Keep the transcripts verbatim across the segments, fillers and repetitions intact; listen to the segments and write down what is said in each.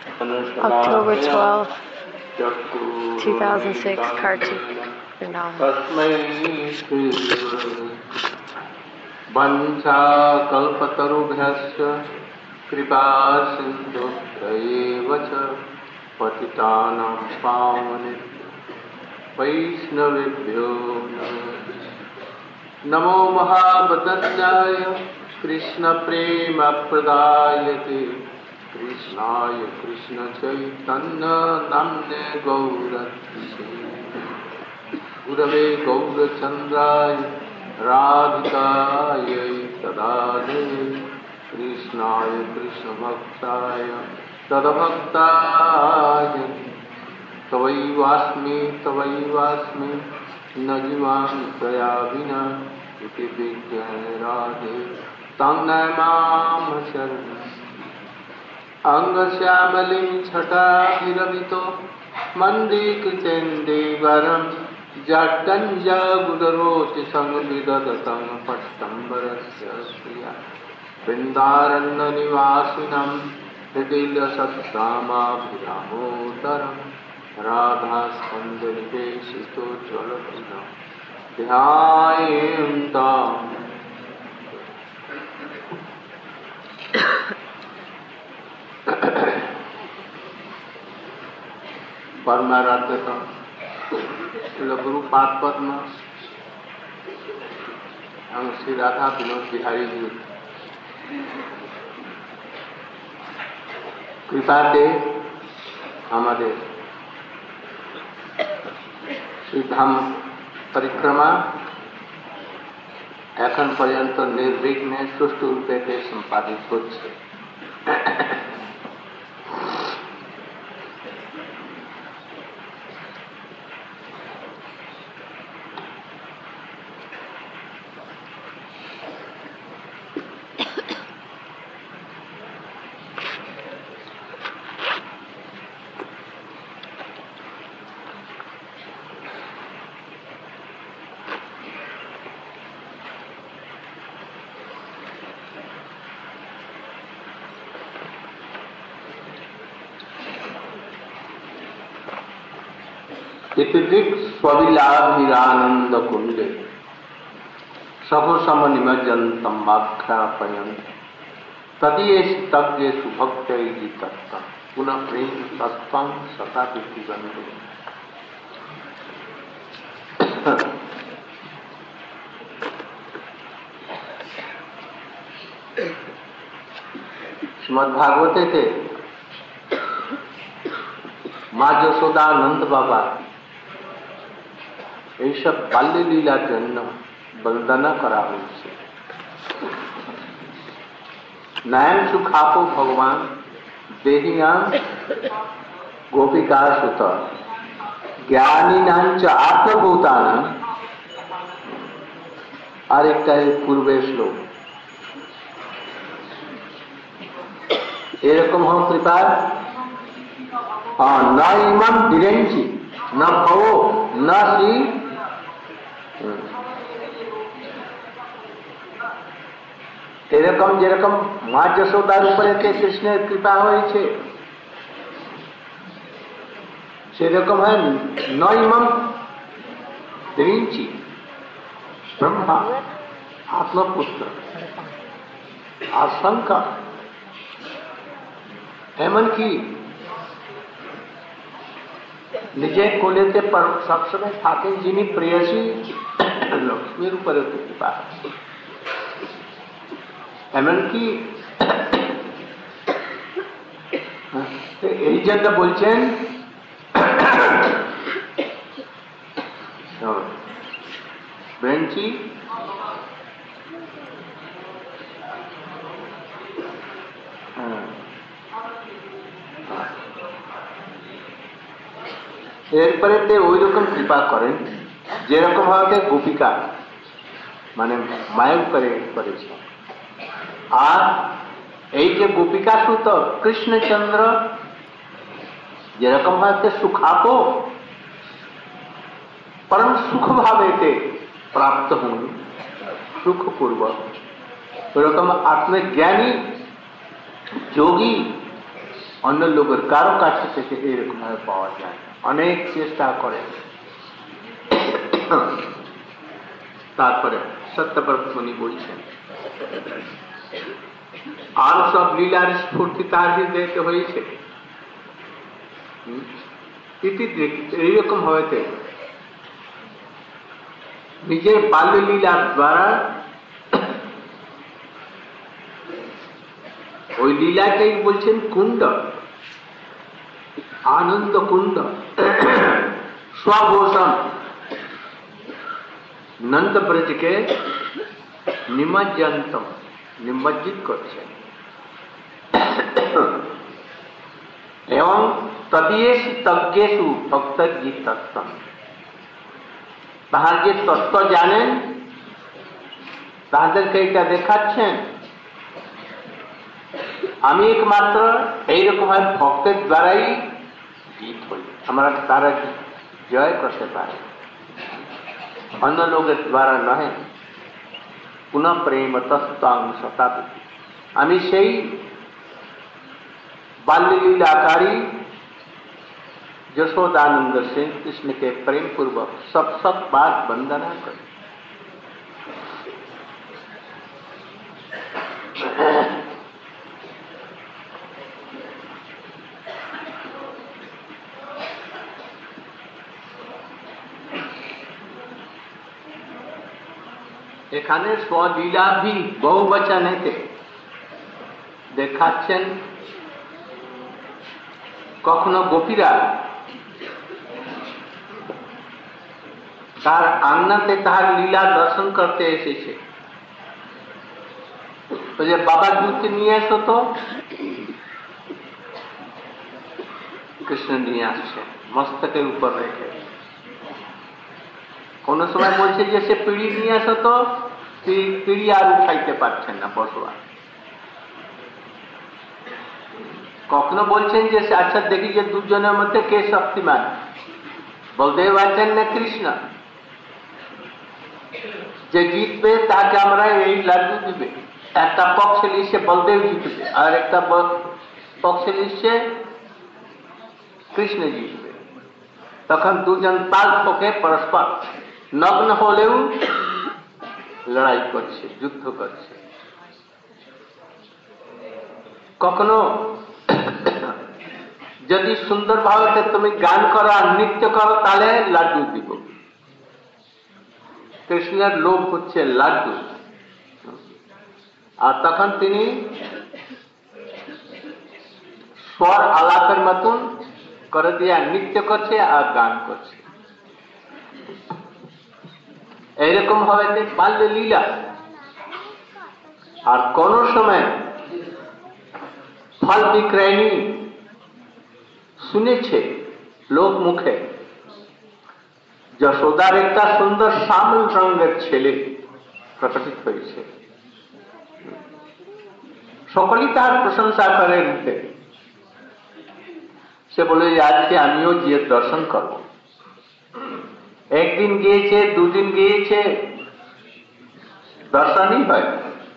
October twelfth, two thousand six, Kartik, Vrindavan. वंशा कल्पतरुभ्यश्च कृपा सिन्धुभ्यैव च पतितानां पावनेभ्यो वैष्णवेभ्यो नमो महावदन्याय कृष्णप्रेमप्रदायते कृष्णाय कृष्णचैतन्य नाम्ने गौरत्से गुरवे गौरचन्द्राय राधिकायै तदालये कृष्णाय कृष्णभक्ताय तद्भक्ताय तवैवास्मि तवैवास्मि न जीवामि त्वया विना इति विज्ञाय राधे तन्नय मां शरणं अंगश्यामलिं छटाभिरभितो मन्दीकृतेन्दीवरम् जड्डञ्जगुदरोति संविदधतं पट्टम्बरस्य श्रिया वृन्दारण्यनिवासिनं हृदयसत्सामाभिरामोदरं राधास्कन्दनिवेशितो ज्वलपुरं ध्यायेन्ताम्। परमाराध्य का गुरु पाद पद्म हम श्री राधा विनोद बिहारी जी कृपाते हमारे श्रीधाम परिक्रमा এখন পর্যন্ত নির্বিঘ্নে সুষ্ঠু রূপে সম্পাদিত হচ্ছে। इतिदिक स्वविलाभिरानंद कुंडे सहो सम निमज्जन्तं वाख्यापयन् तदीयेष तज्ञेषु भक्तैः तत्तं पुनः प्रेम तत्त्वं सता विधिवन्ते। श्रीमद्भागवते थे माँ যশোদা নন্দ বাবা এইসব বাল্য লীলার জন্য বন্দনা করা হয়েছে। নয়ন সুখাপো ভগবান দেহিয়াম গোপিকা সুত জ্ঞানীনাঞ্চ আত্মভূতানাম। আরেকটা পূর্বের শ্লোক এরকম হও কৃপা न इमं दिरेंचि न भवो न श्री এরকম যেরকম মা যশোদার উপরে কৃষ্ণের কৃপা হয়েছে সেরকম হয় ন ইমম দিরেंचि ব্রহ্মা আত্মপুত্র আর শঙ্কর এমনকি নিজে কোলেতে সবসময় থাকেন যিনি প্রেয়সী লক্ষ্মীর উপরে কৃপা এমনকি এই জন্য বলছেন ব্রেঞ্চি এরপরে ওই রকম কৃপা করেন যেরকম ভাবে গোপিকা মানে মায়ের উপরে করেছে। আর এই যে গোপিকা সুত কৃষ্ণচন্দ্র যেরকম ভাবে সুখাপো परम सुख भावे प्राप्त होंगे सुख पूर्वक। ओरकम आत्मज्ञानी जोगी অন্য লোকের কারো কাছে থেকে এরকম ভাবে পাওয়া যায় না। অনেক চেষ্টা করে। তারপরে সত্যব্রত মুনি বলছেন, আর সব লীলার স্ফূর্তি তার হৃদয়তে হয়েছে। এইরকম হয়েছে নিজের বাল্য লীলার দ্বারা ওই লীলাটাই বলছেন কুণ্ড, আনন্দ কুণ্ড, স্বঘোষণ নন্দ ব্রজকে নিমজ্জন্তম, নিমজ্জিত করছে। এবং তদীয়েষু তজ্ঞেষু ভক্তগীতত্বম, তাহার যে তত্ত্ব জানেন তাহাদেরকে এটা দেখাচ্ছেন আমি একমাত্র এইরকম ভাবে ভক্তের দ্বারাই জিত হই, আমরা তারা জয় করতে পারি, অন্য লোকের দ্বারা নহে। পুনঃ প্রেম তস্তাং শতাব্দী, আমি সেই बाल्यलीलाकारी यशोदानंद से कृष्ण के प्रेम पूर्वक सब सब बात वंदना कर। এখানে স্বলীলা भी বহুবচনেতে দেখাচ্ছেন। কখনো গোপীরা তার আঙ্গনাতে তাহার লীলা দর্শন করতে এসেছে, যে বাবা দুধ নিয়ে আসো, তো কৃষ্ণ নিয়ে আসছে মস্তকের উপর রেখে। কোন সময় বলছে যে সে পিড়ি নিয়ে আসো, তো পিড়ি আর উঠাইতে পারছেন না বসবা। কখনো বলছেন যে আচ্ছা দেখি যে দুজনের মধ্যে কে শক্তিমান, বলদেব আছেন না কৃষ্ণ, যে জিতবে তাকে আমরা এই লাড্ডু দিবে। একটা পক্ষে লিখছে বলদেব জিতবে, আর একটা পক্ষে লিখছে কৃষ্ণ জিতবে। তখন দুজন তাল ঠোকে পরস্পর নগ্ন হলেও লড়াই করছে, যুদ্ধ করছে। কখনো যদি সুন্দর ভাবে তুমি গান করো আর নৃত্য করো তাহলে লাড্ডু দিব। কৃষ্ণের লোভ হচ্ছে লাড্ডু, আর তখন তিনি স্বর আলাপের মতন করে দিয়ে নৃত্য করছে আর গান করছে। এইরকম ভাবে বাল্য লীলা। আর কোন সময় ফল বিক্রয়ণী শুনেছে লোক মুখে যশোদার একটা সুন্দর শ্যামল রঙের ছেলে প্রকটিত হয়েছে, সকলেই তার প্রশংসা করে মুখে। সে বলে আজকে আমিও গিয়ে দর্শন করব। একদিন গিয়েছে, দুদিন গিয়েছে, দর্শনই হয়।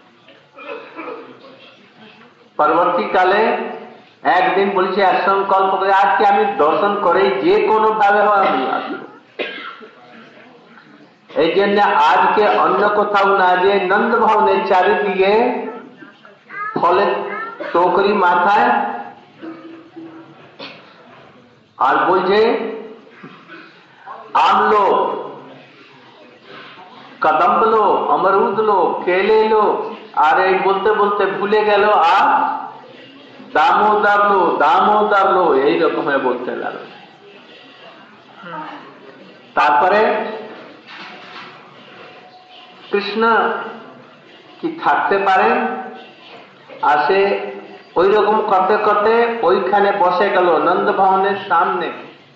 পরবর্তীকালে একদিন বলছে আর সংকল্প করে আজকে আমি দর্শন করে যে কোনো ভাবে হয় আমি আসবো। এই জন্য আজকে অন্য কোথাও না যে নন্দ ভবনের চারিদিকে ফলের টোকরি মাথায়, আর বলছে आम लो, कदम्ब लो, अमरूद लो, केले लो, আর এই বলতে বলতে ভুলে গেল আর দামোদর লো, দামোদর লো, এইরকম বলতে লাগলো। তারপরে কৃষ্ণ কি থাকতে পারেন, আর সে ওই রকম করতে করতে ওইখানে বসে গেল নন্দ ভবনের সামনে,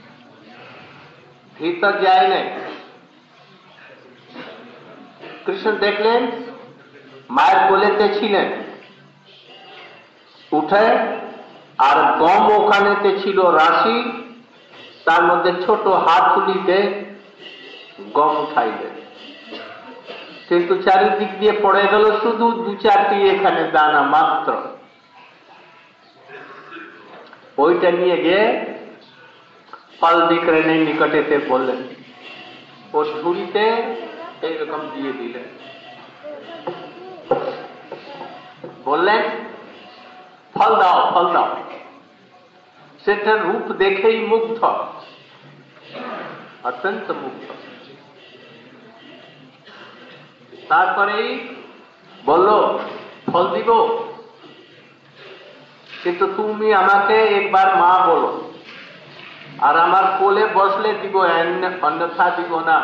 ভিতর যায় নাই। কৃষ্ণ দেখলেন মায়ের কোলেতে ছিলেন, উঠে আর গম ওখানেতে ছিল রাশি, তার মধ্যে ছোট হাত তুলিতে গম উঠাইলেন, কিন্তু চারিদিক দিয়ে পড়ে গেল শুধু দু চারটি এখানে দানা মাত্র। ওইটা নিয়ে গিয়ে ফল বিক্রয়ের নিকটেতে বললেন, ও ঝুড়িতে এইরকম দিয়ে দিলেন, বললেন ফল দাও ফল দাও। সেটার রূপ দেখেই মুগ্ধ, অত্যন্ত মুগ্ধ। তারপরেই বলল ফল দিব, কিন্তু তুমি আমাকে একবার মা বলো, আর আমার কোলে বসলে দিব, অন্যথা দিব না।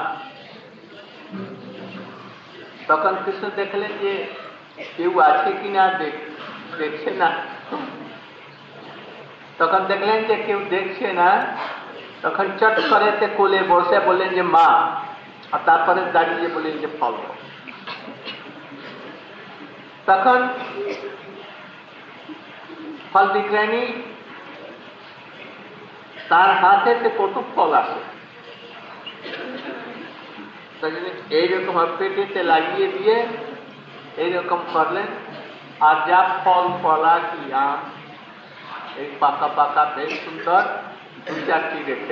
তখন কৃষ্ণ দেখলেন যে কেউ আছে কিনা, দেখছে না। তখন দেখলেন যে কেউ দেখছে না, তখন চট করে কোলে বসে বললেন যে মা, আর তারপরে দাঁড়িয়ে বললেন যে ফল। তখন ফল বিক্রয়ী তার হাতে কত ফল আসে, এইরকম পেটেতে লাগিয়ে দিয়ে এইরকম করলেন। আর যা ফল ফলা কি আম, এই পাকা পাকা বেশ সুন্দর দু চারটি রেখে,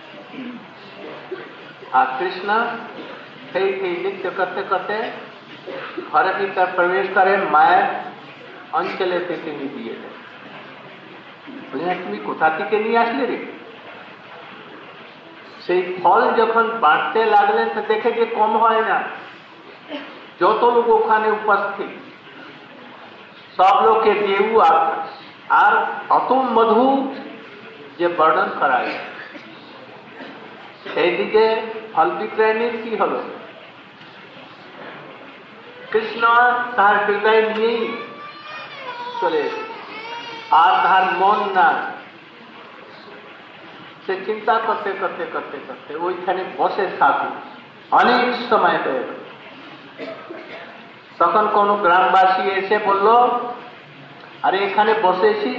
আর কৃষ্ণ সেই সেই নৃত্য করতে করতে ঘরের ভিতর প্রবেশ করে, মায়ের অঞ্চলে থেকে নিয়ে দিয়ে দেন। বললেন তুমি কোথা থেকে নিয়ে আসলে রে? সেই ফল যখন বাড়তে লাগলেন তো দেখে যে কম হয় না, যত লোক ওখানে উপস্থিত সব লোকে দেউ আর অত মধু যে বর্ণন করা যায়। সেই দিকে ফল বিক্রয়ণীর কি হলো, কৃষ্ণ তার হৃদয় নিয়েই চলে, আর তার মন না, সে চিন্তা করতে করতে করতে করতে ওইখানে বসে থাকি অনেক সময় হয়ে গেল। তখন কোন গ্রামবাসী এসে বলল, আরে এখানে বসেছি,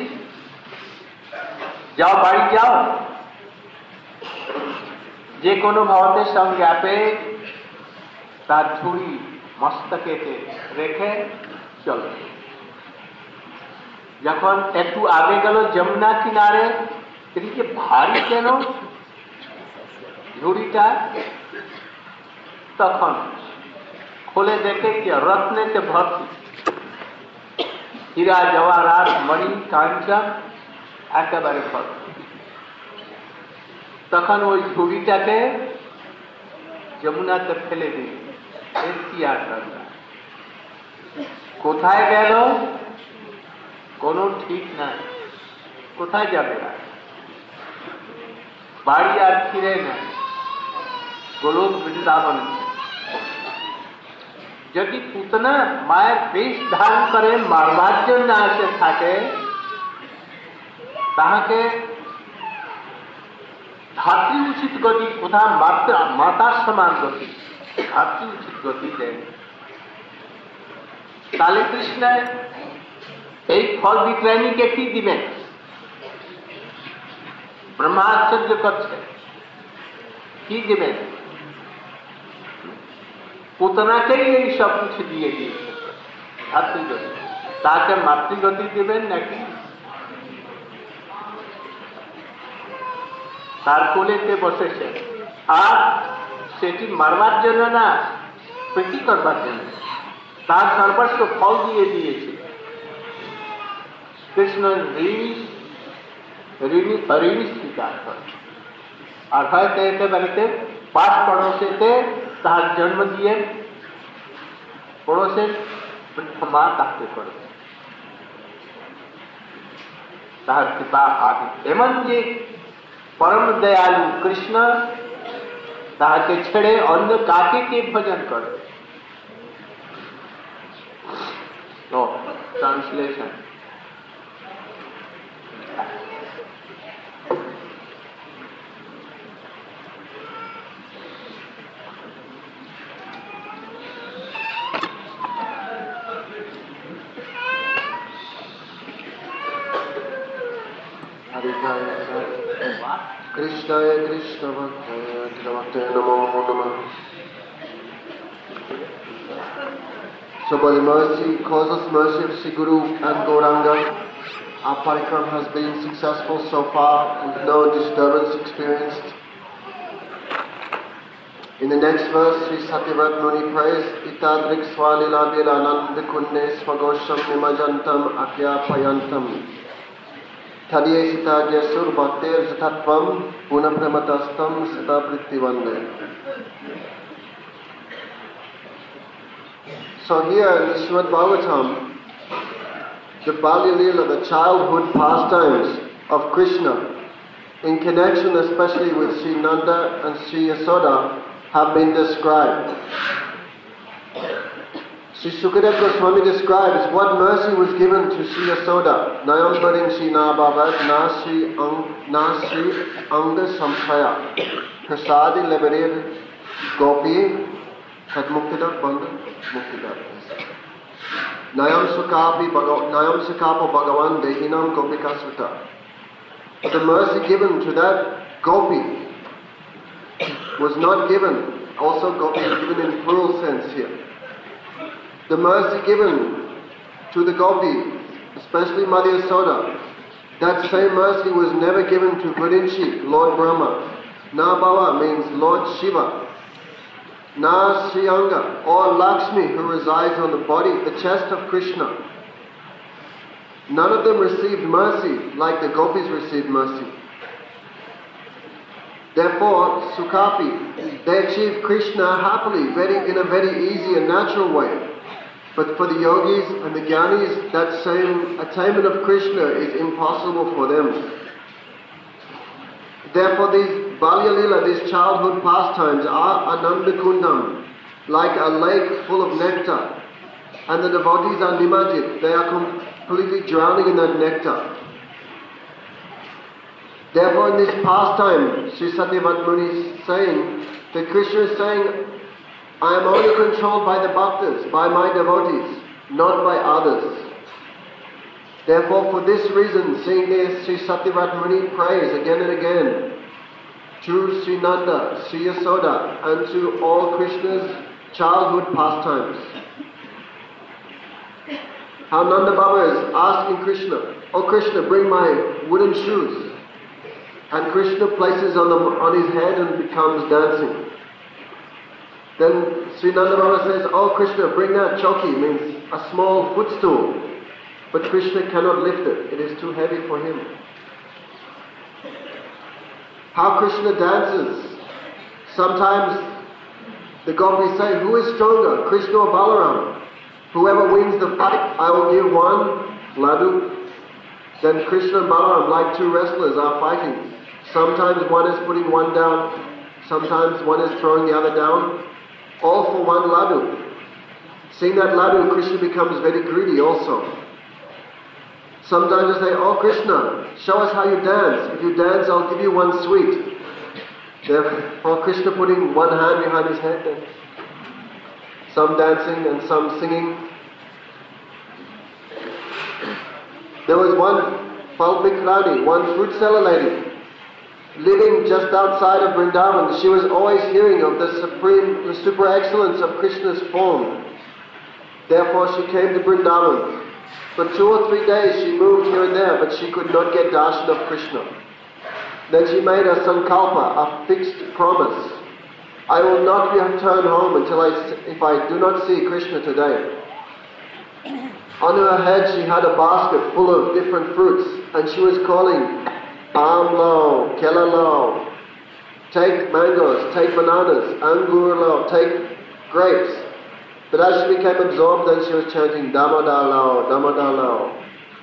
যাও বাড়ি যাও, যে কোনো ভক্তের সঙ্গে আপে তার ঝুড়ি মস্তকেতে রেখে চল। যখন একটু আগে গেল যমুনা কিনারে, এদিকে ভারী কেন ঝুড়িটা, তখন খুলে দেখে কি রত্নেতে ভর্তি, হীরা জওয়াহরাত মণি কাঞ্চন একেবারে ভর্তি। তখন ওই ঝুড়িটাকে যমুনাতে ফেলে দিল, কি আর দরকার, কোথায় গেল কোনো ঠিক নাই, কোথায় যাবে আর, বাড়ি আর ফিরে না, গোলক বৃন্দাবন। যদি পুতনা মায়ের বেশ ধারণ করে মারবার জন্য আসে থাকে, তাহাকে ধাত্রী উচিত গতি, কোথা মাতার সমান গতি, ধাত্রী উচিত গতি দেন। তাহলে কৃষ্ণ এই ফল বিক্রয়ণীকে কি দিবেন? ব্রহ্মাশ্চর্য করছে, কি দিবেন? পুতনাকেই এই সব কিছু দিয়ে দিয়েছে ভাতৃগতি, তাকে মাতৃগতি দিবেন নাকি? তার কোলেতে বসেছে, আর সেটি মারবার জন্য না, প্রীতি করবার জন্য তার সর্বস্ব ফল দিয়ে দিয়েছে। কৃষ্ণ ঋণী ঋণী অঋণী স্বীকার করে, আর হয়তো এতে বাড়িতে পাঁচ পড়োশেতে তার জন্ম দিয়ে পড়োশের মা তাকে করে তাহার কৃপা আদি। এমন যে পরম দয়ালু কৃষ্ণ, তাহাকে ছেড়ে অন্য কাকে কে ভজন করে? Translation. Krishnaya Krishna Bhaktaya Krishna Namo Namo. So by the mercy, causeless mercy of Sri Guru and Gauranga, Our parikram has been successful so far with no disturbance experienced. In the next verse, Sri Satyavrata Muni prays, Itadrik swalilabir ananda kunne swagosham nimajantam akyapayantam Tadiyesita jasur bhaktir jatatvam punapramatastam sita prittivande. So here in the Srimad Bhagavatam, the Balya Leela, the childhood pastimes of Krishna, in connection especially with Sri Nanda and Sri Yasoda, have been described. Sri Sukadeva Goswami describes what mercy was given to Sri Yasoda. Nayam Baring Sri Nabhavad Na Sri Na Sri Anga Samshaya Prasadi Leberir Gopi Tad Muktida Banda Muktida Nayam Sukapi Nayam Sukapo Bhagavan Dehinam Gopika Sutta. The mercy given to that Gopi was not given, also Gopi is given in plural sense here. The mercy given to the Gopi, especially Madhya Yasoda, that same mercy was never given to Gurinchi, Lord Brahma. Nabhava means Lord Shiva. Na Sriyanga, or Lakshmi, who resides on the body, the chest of Krishna. None of them received mercy like the Gopis received mercy. Therefore, Sukapi, they achieved Krishna happily, very in a very easy and natural way. But for the yogis and the jnanis, that same attainment of Krishna is impossible for them. Therefore, these Balya Leela, these childhood pastimes, are Ananda Kundam, like a lake full of nectar. And the devotees are Nimajit, they are completely drowning in that nectar. Therefore, in this pastime, Sri Satyavrata Muni is saying that Krishna is saying, I am only controlled by the bhaktas, by my devotees, not by others. Therefore, for this reason, seeing this, Sri Satyavrata Muni prays again and again to Sri Nanda, Sri Yasoda, and to all Krishna's childhood pastimes. How Nanda Baba is asking Krishna, Oh Krishna, bring my wooden shoes. And Krishna places on, the, on his head and becomes dancing. Then Sri Nanda Baba says, Oh Krishna, bring that choki, means a small footstool. But Krishna cannot lift it, it is too heavy for him. How Krishna dances. Sometimes the gopis say, who is stronger, Krishna or Balaram? Whoever wins the fight, I will give one laddu. Then Krishna and Balaram, like two wrestlers, are fighting. Sometimes one is putting one down, sometimes one is throwing the other down, all for one laddu. Seeing that laddu, Krishna becomes very greedy also. Sometimes they say, Oh Krishna, show us how you dance. If you dance, I'll give you one sweet. Therefore, Krishna putting one hand behind his head, and some dancing and some singing. There was one Falbikrani, one fruit seller lady, living just outside of Vrindavan. She was always hearing of the supreme, the super excellence of Krishna's form. Therefore she came to Vrindavan. For two or three days she moved here and there, but she could not get darshan of Krishna. Then she made a sankalpa, a fixed promise. I will not return home until I, if I do not see Krishna today. On her head she had a basket full of different fruits, and she was calling, Amlo, Kelalo, take mangoes, take bananas, Angurlo, take grapes. But as she became absorbed, then she was chanting Damadalo, Damadalo.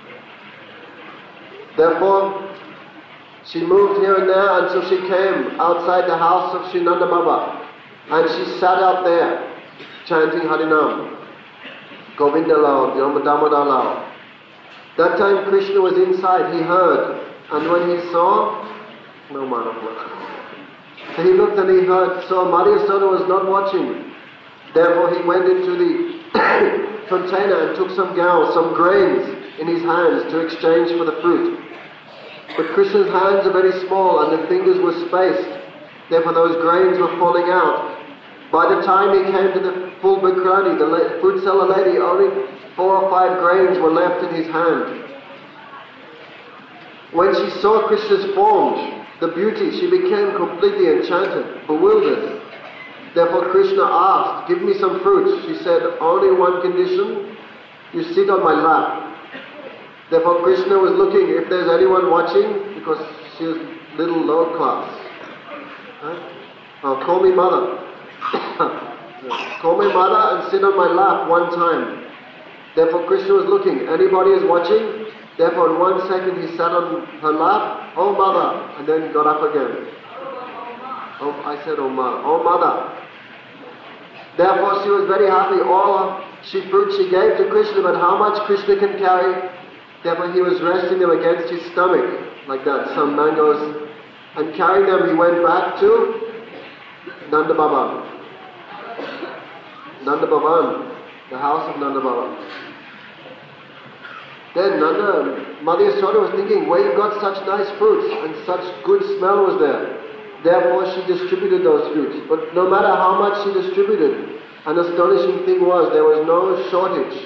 Therefore, she moved here and there until she came outside the house of Sri Nanda Baba, and she sat out there chanting Harinam, Govindalao, Damadalao. That time Krishna was inside, he heard, and when he saw, no matter what. So he looked and he heard, so Madhya Yasoda was not watching. Therefore he went into the container and took some gao, some grains in his hands to exchange for the fruit. But Krishna's hands are very small and the fingers were spaced. Therefore those grains were falling out. By the time he came to the full Bakrani, the fruit seller lady, only four or five grains were left in his hand. When she saw Krishna's form, the beauty, she became completely enchanted, bewildered. Therefore Krishna asked, give me some fruits. She said, only one condition, you sit on my lap. Therefore Krishna was looking if there's anyone watching, because she was little low class. Huh? Oh, call me mother. Call me mother and sit on my lap one time. Therefore Krishna was looking, anybody is watching? Therefore in one second he sat on her lap, oh mother, and then got up again. Oh, I said, oh mother, oh mother. Therefore she was very happy. All she fruit she gave to Krishna, but how much Krishna can carry? Therefore he was resting them against his stomach, like that, some mangoes, and carrying them he went back to Nanda Bhavan. Nanda Bhavan, the house of Nanda Bhavan. Then Nanda, Mother Yasoda was thinking, where you got such nice fruits and such good smell was there. Therefore she distributed those fruits. But no matter how much she distributed, an astonishing thing was there was no shortage.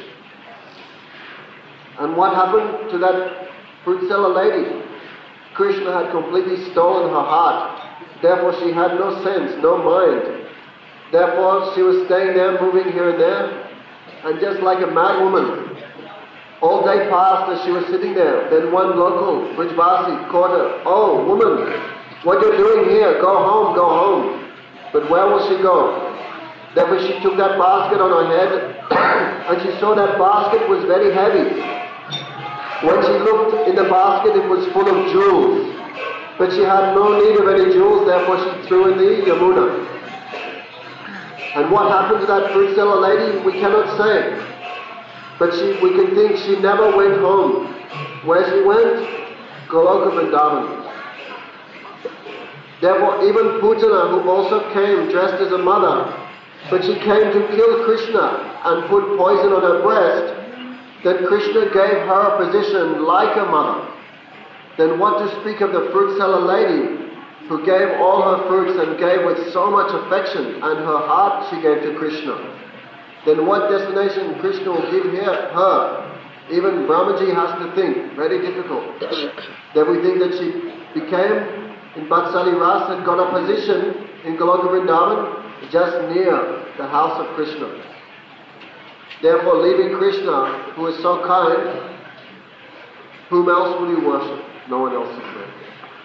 And what happened to that fruit seller lady? Krishna had completely stolen her heart. Therefore she had no sense, no mind. Therefore she was staying there, moving here and there, and just like a mad woman. All day passed as she was sitting there. Then one local, Brijvasi, caught her. Oh, woman, what you're doing here? Go home, go home. But where will she go? Therefore she took that basket on her head, and she saw that basket was very heavy. When she looked in the basket, it was full of jewels. But she had no need of any jewels, therefore she threw in the Yamuna. And what happened to that fruit seller lady, we cannot say. But she, we can think she never went home. Where she went? Goloka Vrindavan. Therefore even Putana, who also came dressed as a mother, but she came to kill Krishna and put poison on her breast, then Krishna gave her a position like a mother. Then what to speak of the fruit seller lady, who gave all her fruits and gave with so much affection, and her heart she gave to Krishna. Then what destination Krishna will give here, her? Even Brahmaji has to think, very difficult. Then we think that she became, in Vatsali Ras, and got a position in Goloka Vrindavan, just near the house of Krishna. Therefore, leaving Krishna, who is so kind, whom else will you worship? No one else is there.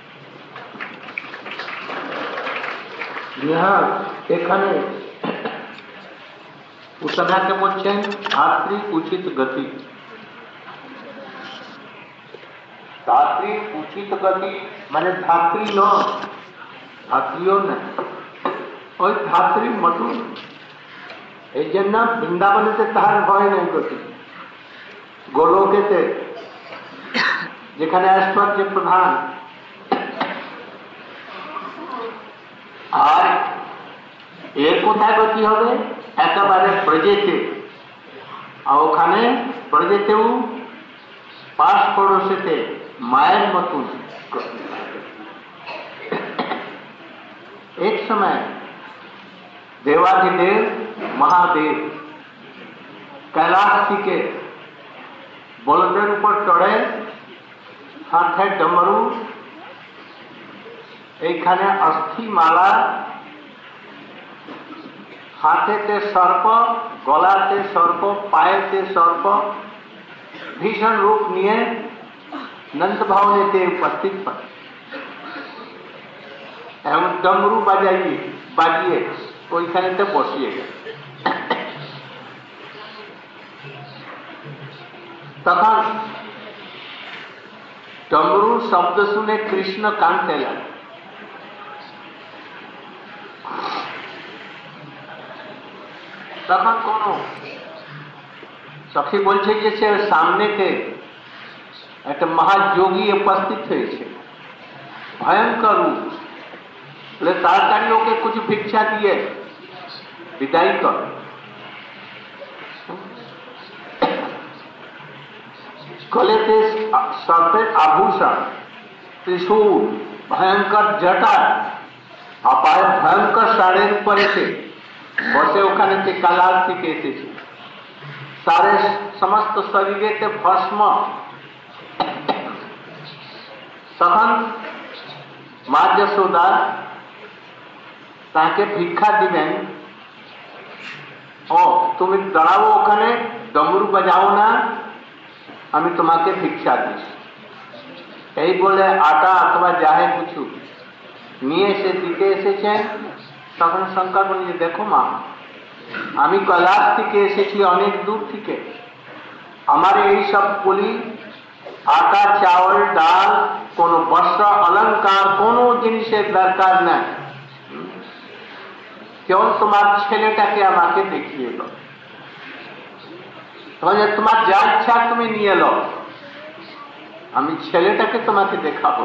यहाँ এখানে উত্তরাকে বলছেন ধাত্রী উচিত গতি। ধাত্রী উচিত গতি মানে ধাত্রী নয়, ধাত্রীও না, ওই ধাত্রী মটুন। এই জন্য বৃন্দাবনেতে তাহার ভয় নেই গতি। গোলকেতে যেখানে ঐশ্বর্য প্রধান, আর এর কোথায় গতি হবে? একেবারে ব্রজেতে। আর ওখানে ব্রজেতেও পাশ পড়োশেতে মায়ের মতন গতি। এক সময় দেবাধিদেব মহাদেব কৈলাস থেকে বলদের উপর চড়ে, সাথে ডমরু, এইখানে অস্থিমালা, হাতেতে সর্প, গলাতে সর্প, পায়েতে সর্প, ভীষণ রূপ নিয়ে নন্দ ভবনেতে উপস্থিত হয় এবং ডমরু বাজাইয়ে বাজিয়ে ওইখানেতে বসিয়ে গেল। তখন ডমরুর শব্দ শুনে কৃষ্ণ কাঁদতে লাগল। তখন কোন সখী বলছে যে সে সামনেতে একটা মহাযোগী উপস্থিত হয়েছে, ভয়ঙ্কর রূপ, বলে তাড়াতাড়ি ওকে কুछ ভিক্ষা দিয়ে বিদায় কর। গলেতে সর্পের আভূষণ, ত্রিশূল, ভয়ঙ্কর জটা, আপায় ভয়ঙ্কর ষাঁড়ের উপর এসে বসে ওখানে যে কালার থেকে এসেছে, সারে সমস্ত শরীরেতে ভস্ম, তখন মা যশোদা তাকে ভিক্ষা দিবেন। ও তুমি দাঁড়াও ওখানে, ডমরু বাজাও না, আমি তোমাকে ভিক্ষা দিচ্ছি। এই বলে আটা অথবা যাহে কিছু নিয়ে এসে দিতে এসেছেন। তখন শঙ্কর বললেন, দেখো মা, আমি কৈলাস থেকে এসেছি, অনেক দূর থেকে, আমার এই সব বলি আটা, চাউল, ডাল, কোন বস্ত্র, অলঙ্কার, কোনো জিনিসের দরকার নাই, কেবল তোমার ছেলেটাকে আমাকে দেখিয়ে দাও। তাহলে তোমার যা ইচ্ছা তুমি নিয়ে এলো, আমি ছেলেটাকে তোমাকে দেখাবো।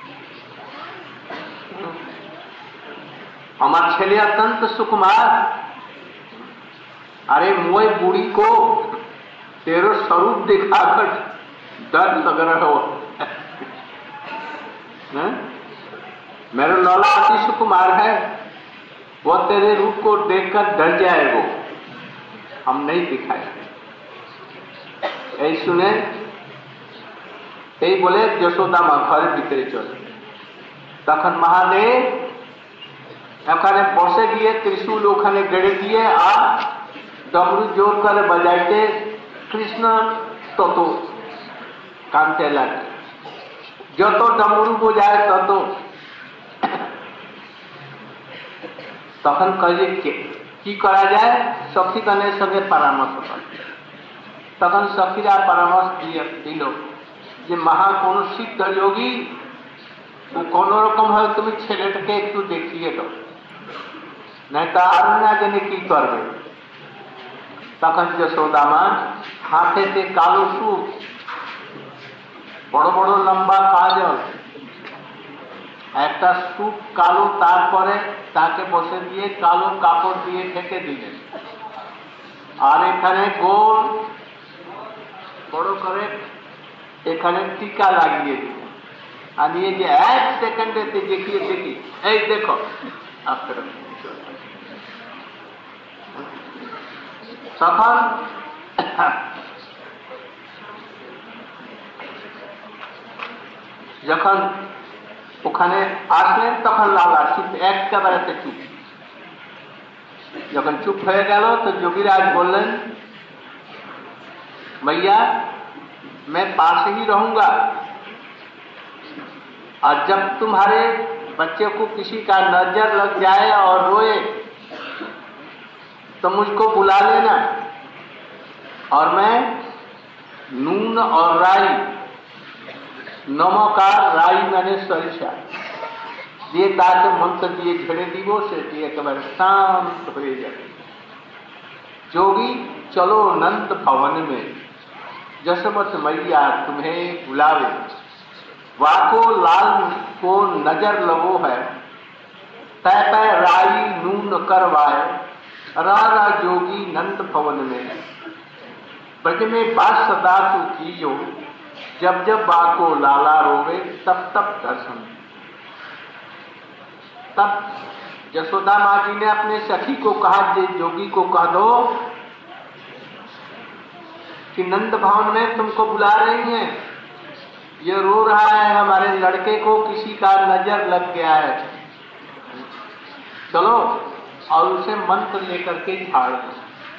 আমার ছেলে अत्यंत सुकुमार, अरे मोए बूढ़ी को तेरो स्वरूप दिखाकर डर लग रहा हो। मेरा लौला अति सुकुमार है, वो तेरे रूप को देखकर डर जाए, वो हम नहीं दिखाए। এই শুনে এই বলে যশোদা মা ঘরের ভিতরে চলে। তখন মহাদেব ওখানে বসে গিয়ে ত্রিশূল ওখানে গেড়ে দিয়ে আর ডমরু জোর করে বাজাইতে কৃষ্ণ তত কাঁদতে লাগে। যত ডমরু বোঝায় তত। তখন কয়ে কি করা যায়, সখীগণের সঙ্গে পরামর্শ করে। তখন সখীরা পরামর্শ দিয়ে দিল যে মহা কোন সিদ্ধ যোগী, কোন রকম ভাবে তুমি ছেলেটাকে একটু দেখিয়ে দাও, নাই তা আর না জানে কি করবে। তখন যশোদা মা হাতেতে কালো সুখ, বড় বড় লম্বা কাজল, একটা সুখ কালো, তারপরে তাকে বসে দিয়ে কালো কাপড় দিয়ে ঢেকে দিলেন। আর এখানে গোল বড় করে এখানে টিকা লাগিয়ে দিলেন। আর নিয়ে যে এক সেকেন্ডে দেখিয়ে দেখি, এই দেখো আপনারা। তখন যখন ওখানে আসলেন তখন লালা চুপ, একেবারে চুপ। যখন চুপ হয়ে গেল তো যোগীরাজ বললেন, भैया मैं पास ही रहूंगा, और जब तुम्हारे बच्चे को किसी का नजर लग जाए और रोए तो मुझको बुला लेना, और मैं नून और राई, नमकार राई मैंने सरिषा দিয়ে তাকে মন্ত্র দিয়ে ঝেড়ে দিব, সেটি একেবারে শান্ত হয়ে যাবে। যোগী চলো नंद भवन में, जसोमत मैया तुम्हें बुलावे, वाको लाल को नजर लगो है, तय तय राई नून करवाए, रारा जोगी नंद भवन में, ब्रज में बास सदा तू कीजो, जब जब बाको लाला रोवे, तब तब दर्शन। तब यशोदा माँ जी ने अपने सखी को कहा, जे जोगी को कह दो कि नंद भवन में तुमको बुला रही हैं, ये रो रहा है, हमारे लड़के को किसी का नजर लग गया है, चलो और उसे मंत्र लेकर के झाड़ दो।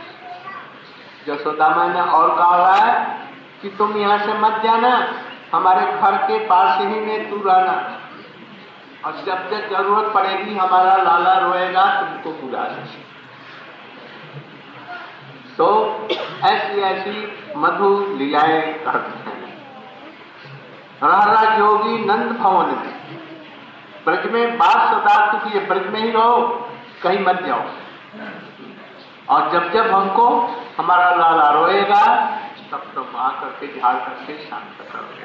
यशोदा माँ ने और कहा है कि तुम यहाँ से मत जाना, हमारे घर के पास ही में तू रहना, और जब जब जरूरत पड़ेगी हमारा लाला रोएगा तुमको बुला देंगे। तो ऐसी ऐसी मधु लीलाएं करते हैं। रहरा जोगी नंद भवन में, ब्रज में बास सदा तू की, ब्रज में ही रहो, कहीं मत जाओ, और जब जब हमको हमारा लाला रोएगा तब तो आ करके झाड़ करके शांत करोगे।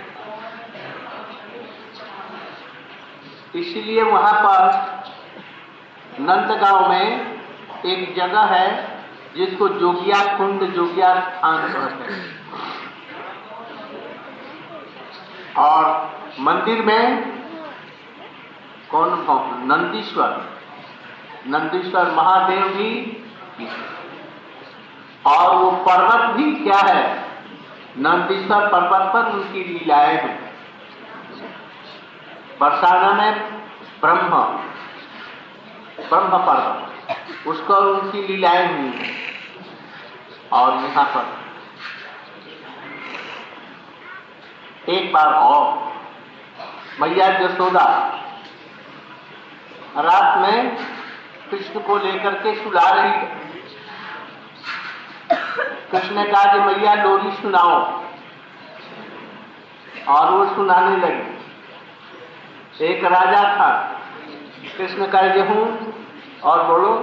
इसीलिए वहां पर नंदगांव में एक जगह है जिसको जोगिया कुंड, जोगिया स्थान कहते हैं, और मंदिर में कौन नंदीश्वर, नंदीश्वर महादेव भी, और वो पर्वत भी क्या है, नंदीश्वर पर्वत पर उनकी लीलाएं हैं। बरसाना में ब्रह्म ब्रह्म पर्वत, उसको उनकी लीलाएं हुई हैं। और यहाँ पर एक बार और मैया यशोदा रात में कृष्ण को लेकर के सुला रही है। कृष्ण ने कहा कि मैया लोरी सुनाओ, और वो सुनाने लगी। एक राजा था, कृष्ण कह हूं और बोलो।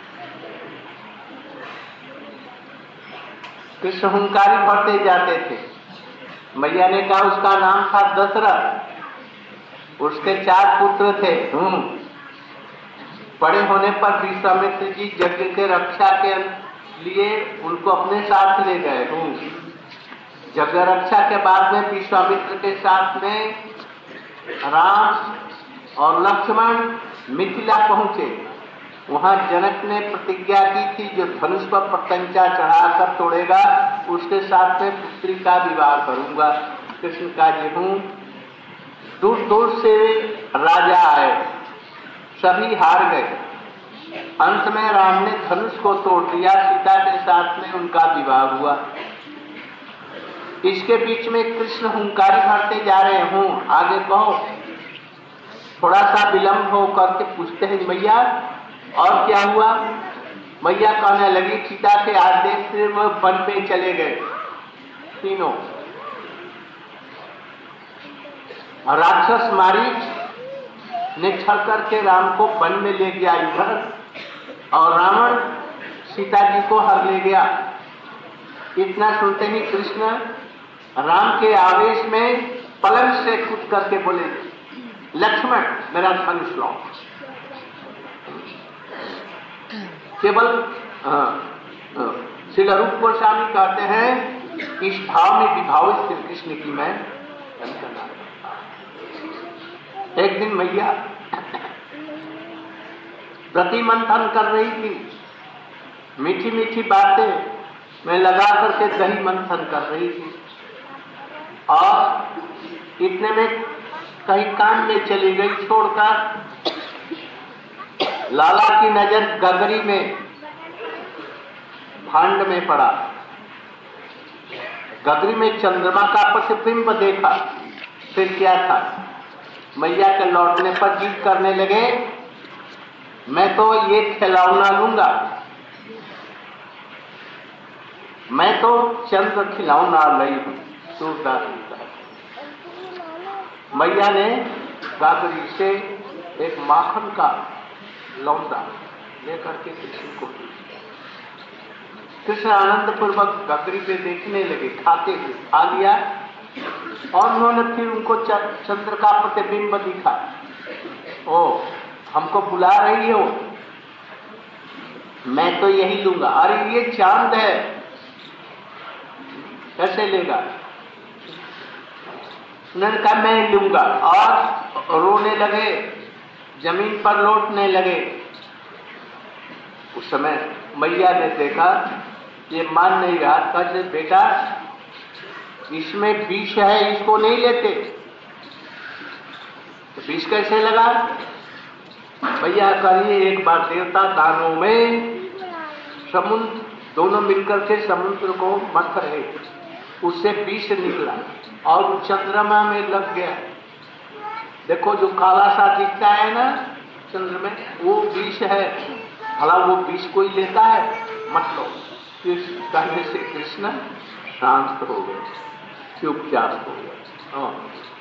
कृष्ण हुंकारी भरते जाते थे। मैया ने कहा उसका नाम था दशरथ, उसके चार पुत्र थे। हूं बड़े होने पर विश्वामित्र जी यज्ञ के रक्षा के लिए उनको अपने साथ ले गए। हूं यज्ञ रक्षा के बाद में विश्वामित्र के साथ में राम और लक्ष्मण मिथिला पहुंचे। वहां जनक ने प्रतिज्ञा की थी जो धनुष पर पतंचा चढ़ाकर तोड़ेगा उसके साथ में पुत्री का विवाह करूंगा। कृष्ण का जी हूं। दूर दूर से राजा आए, सभी हार गए। अंत में राम ने धनुष को तोड़ दिया, सीता के साथ में उनका विवाह हुआ। इसके बीच में कृष्ण हुंकारी भरते जा रहे हूं, आगे कहो। थोड़ा सा विलंब हो करके पूछते हैं मैया और क्या हुआ। मैया कहने लगी सीता के आदेश से वो वन में चले गए तीनों। राक्षस मारीच ने छल करके राम को वन में ले गया इधर, और रावण सीता जी को हर ले गया। इतना सुनते ही कृष्ण राम के आवेश में पलंग से कूद करके बोले लक्ष्मण मेरा धनुष लो। केवल श्री रूप गोस्वामी कहते हैं इस भाव में विभावित श्री कृष्ण की मैं वंदना। एक दिन मैया प्रति मंथन कर रही थी, मीठी मीठी बातें मैं लगा करके दही मंथन कर रही थी, और इतने में कहीं कान में चली गई छोड़कर। लाला की नजर गगरी में भांड में पड़ा। गगरी में चंद्रमा का प्रतिबिंब देखा। फिर क्या था, मैया के लौटने पर जिद करने लगे मैं तो ये खिलौना लूंगा, मैं तो चंद्र खिलौना लाई हूं। सूरदास मैया ने गागरी से एक माखन का लौंदा लेकर के कृष्ण को दी। कृष्ण आनंद पूर्वक गागरी पे देखने लगे, खाते हुए खा लिया, और उन्होंने फिर उनको चंद्र का प्रतिबिंब दिखा। ओ हमको बुला रही हो, मैं तो यही लूंगा। अरे ये चांद है, कैसे लेगा। उन्होंने कहा मैं लूंगा, और रोने लगे, जमीन पर लौटने लगे। उस समय मैया ने देखा ये मान नहीं रहा, कहा बेटा इसमें विष है, इसको नहीं लेते। तो विष कैसे लगा। भैया करिए एक बार देवता दानों में समुद्र दोनों मिलकर के समुद्र को मथ रहे, उससे विष निकला और चंद्रमा में लग गया। देखो जो काला सा दिखता है ना चंद्र में, वो विष है। भला वो विष कोई लेता है, मत लो। कहने से कृष्ण शांत हो गए, चुपचाप हो गए।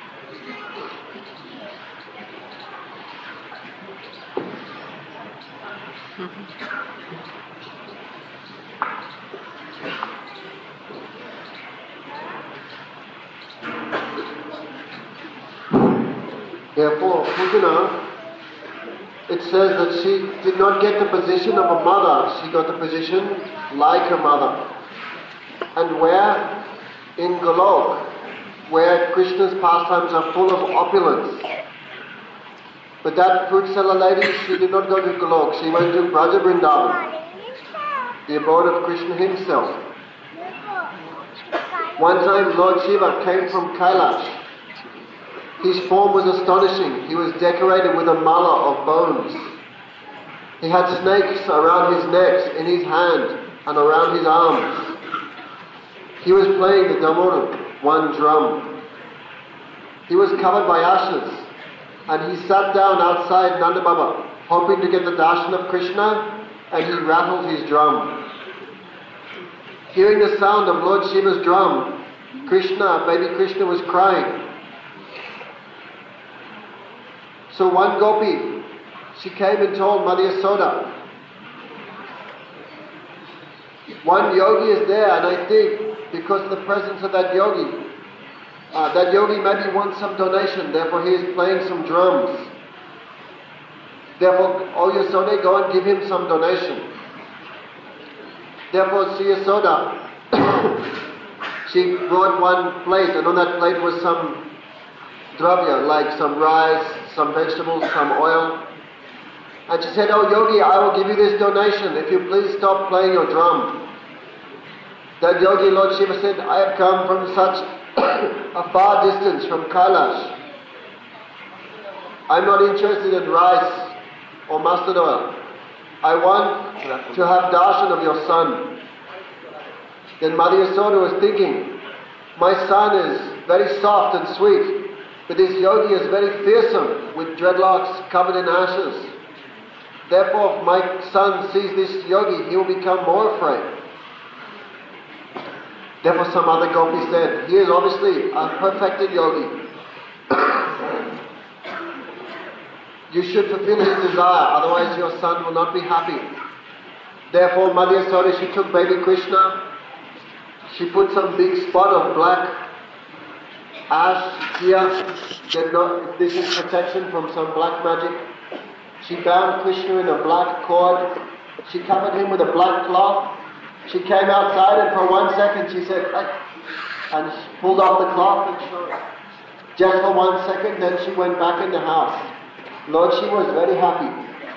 Therefore, Pujana, it says that she did not get the position of a mother, she got the position like her mother. And where? In Golok, where Krishna's pastimes are full of opulence. But that fruit seller lady, she did not go to Golok, she went to Braja Vrindavan, the abode of Krishna himself. One time Lord Shiva came from Kailash His form was astonishing. He was decorated with a mala of bones. He had snakes around his neck, in his hand, and around his arms. He was playing the damuru, one drum. He was covered by ashes, and he sat down outside Nanda Baba, hoping to get the darshan of Krishna, and he rattled his drum. Hearing the sound of Lord Shiva's drum, Krishna, baby Krishna, was crying. So one gopi, she came and told Mother Yasoda, one yogi is there, and I think because of the presence of that yogi, uh, that yogi maybe wants some donation, therefore he is playing some drums. Therefore, oh Yasoda, go and give him some donation. Therefore, Sri Yasoda, she brought one plate, and on that plate was some dravya, like some rice, some vegetables, some oil. And she said, oh yogi, I will give you this donation if you please stop playing your drum. That yogi, Lord Shiva said, I have come from such a far distance, from Kailash. I'm not interested in rice or mustard oil. I want to have darshan of your son. Then Mother Yasoda was thinking, my son is very soft and sweet, but this yogi is very fearsome, with dreadlocks covered in ashes. Therefore, if my son sees this yogi, he will become more afraid. Therefore, some other gopi said, he is obviously a perfected yogi. You should fulfill his desire, otherwise your son will not be happy. Therefore, Mother Yasoda, she took baby Krishna, she put some big spot of black ash here, that not, this is protection from some black magic. She bound Krishna in a black cord, she covered him with a black cloth. She came outside and for one second she said, and she pulled off the cloth and showed, just for one second, then she went back in the house. Lord Shiva was very happy.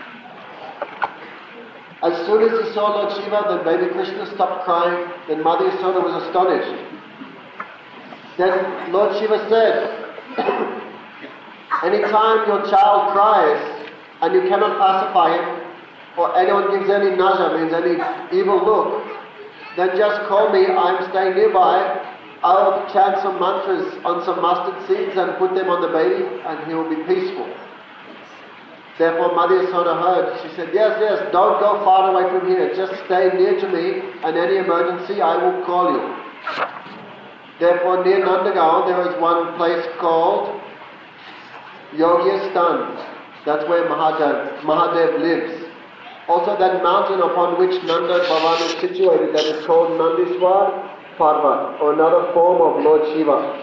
As soon as he saw Lord Shiva, then baby Krishna stopped crying, then Mother Yasoda was astonished. Then Lord Shiva said, anytime your child cries and you cannot pacify him, or anyone gives any naja, means any evil look, then just call me, I'm staying nearby, I'll chant some mantras on some mustard seeds and put them on the baby and he will be peaceful. Therefore Mother Yasoda heard, she said, yes, yes, don't go far away from here, just stay near to me and any emergency I will call you. Therefore near Nandagaon there is one place called Yogyastan. That's where Mahadev, Mahadev lives. Also that mountain upon which Nanda Bhavan is situated, that is called Nandishwar Parvat, or another form of Lord Shiva.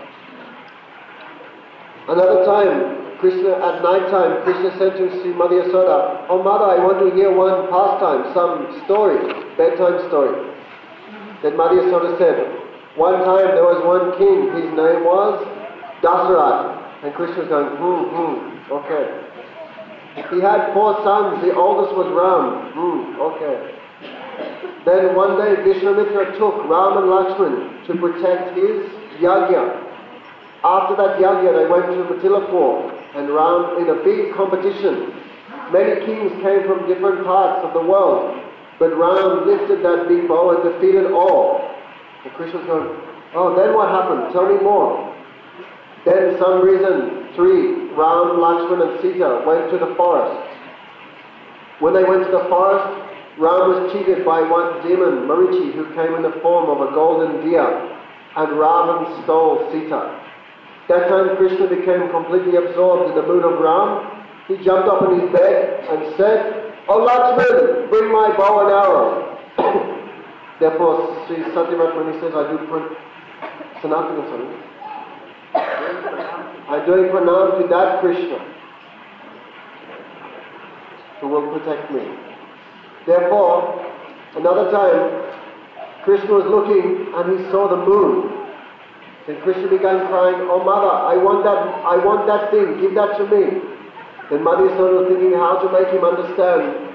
Another time, Krishna, at night time, Krishna said to Sri Mother Yasoda, oh mother, I want to hear one pastime, some story, bedtime story. Then Mother Yasoda said, one time there was one king, his name was Dasarath. And Krishna was going, hmm, hmm, okay. He had four sons, the oldest was Ram. Hmm, okay. Then one day Vishwamitra took Ram and Lakshman to protect his yagya. After that yagya they went to Matilapur and Ram in a big competition. Many kings came from different parts of the world, but Ram lifted that big bow and defeated all. And Krishna's going, oh, then what happened? Tell me more. Then some reason, three, Ram, Lakshman and Sita went to the forest. When they went to the forest, Ram was cheated by one demon, Marichi, who came in the form of a golden deer, and Ravan stole Sita. That time Krishna became completely absorbed in the mood of Ram. He jumped up in his bed and said, oh Lakshman, bring my bow and arrow. Therefore, Sri Satyavrata, when he says, I do put Sanatana Sari, I'm doing pranam to that Krishna who will protect me. Therefore, another time, Krishna was looking and he saw the moon. Then Krishna began crying, oh mother, I want that, I want that thing, give that to me. Then Mother Yasoda was thinking how to make him understand.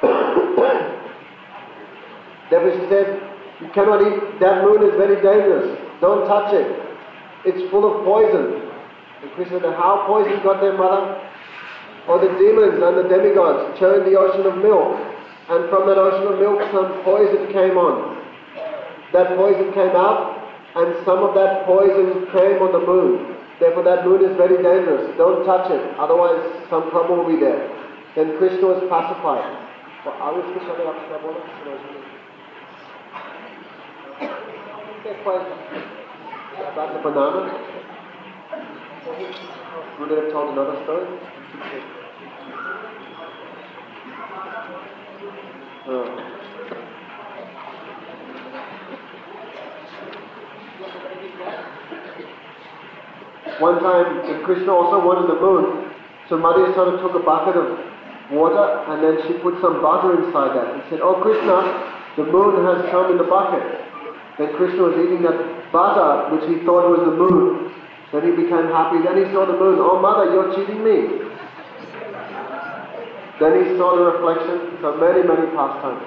Therefore she said, you cannot eat, that moon is very dangerous, don't touch it. It's full of poison. And Krishna said, how poison got there, mother? Or the demons and the demigods churned the ocean of milk, and from that ocean of milk some poison came on. That poison came out, and some of that poison came on the moon. Therefore that moon is very dangerous. Don't touch it, otherwise some trouble will be there. Then Krishna was pacified. So, are we Krishna about the banana? Would they have told another story? Uh. One time, Krishna also wanted the moon, so Mother Yasoda took a bucket of water and then she put some butter inside that and said, "Oh Krishna, the moon has come in the bucket." Then Krishna was eating that butter, which he thought was the moon. Then he became happy. Then he saw the moon. "Oh Mother, you're cheating me." Then he saw the reflection. So many, many pastimes.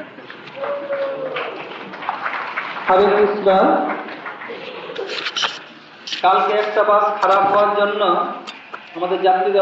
হরে কৃষ্ণ। কালকে একটা বাস খারাপ হওয়ার জন্য আমাদের যাত্রীরা